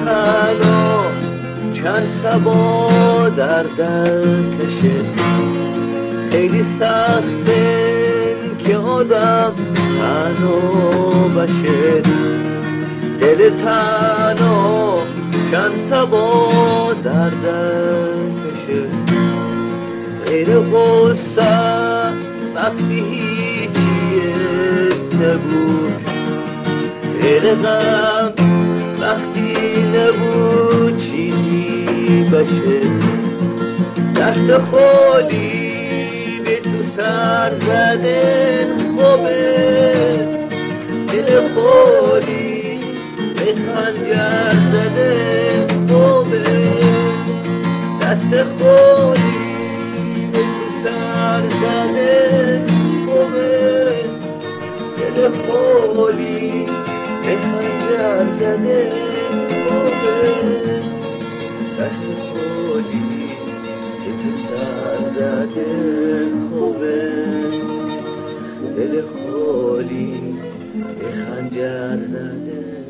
تنها چند سبا در کشه. خیلی سخته که آدم تنها بشه. دل تنها چند سبا در کشه. غیر غصه وقتی هیچی نبود، غیر غم وقتی نبود چیزی بشه. دست خالی به تو سر زدن خوبه، دل خالی به خنجر زدن خوبه. دست خالی به تو سر زدن خوبه، دل خالی به خنجر زدن خوبه. دست خالی که تو سر زده خوبه، دل خالی به خنجر زده